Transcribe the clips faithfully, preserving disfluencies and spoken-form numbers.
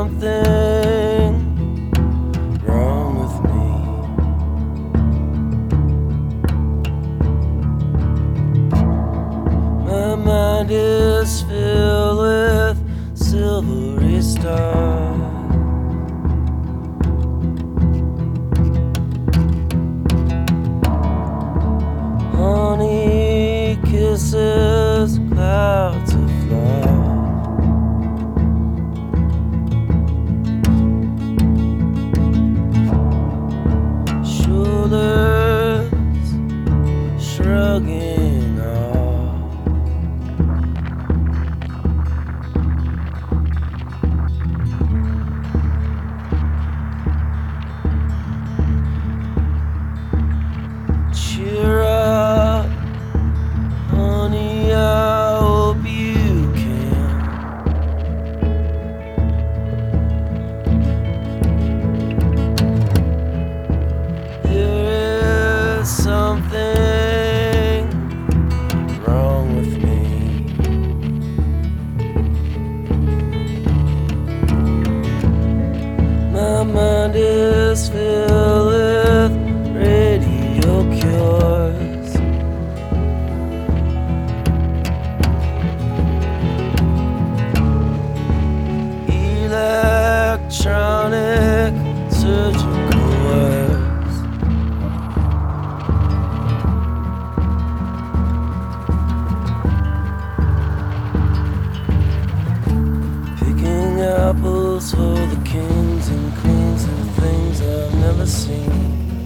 something wrong with me. My mind is filled with silvery stars. Honey kisses clouds of love. Shoulders shrugging off. Cheer up, honey, I hope you can. There is something wrong with me. My mind is filled with radio cures. Electronic surgical words. Picking apples for the kings and queens of things I've never seen.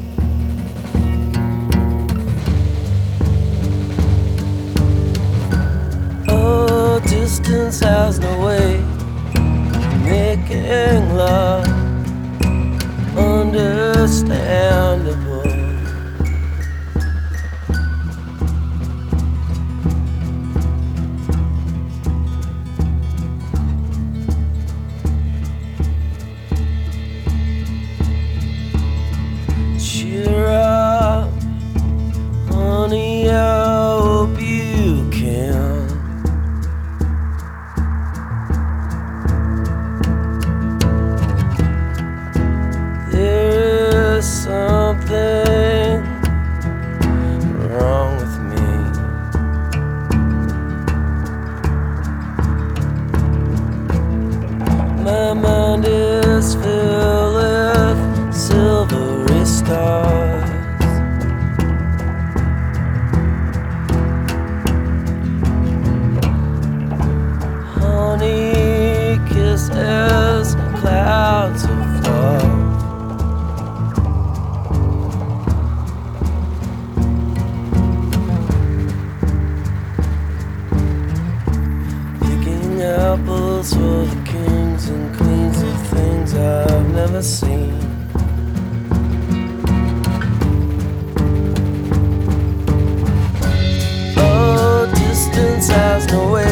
Oh, distance has no way of making love understandable. Cheer up, honey, I hope you can. There is something wrong with me. My mind is filled with silvery stars. Honey kisses clouds of love. Picking apples for the kings and queens of things I've never seen. Oh, distance has no way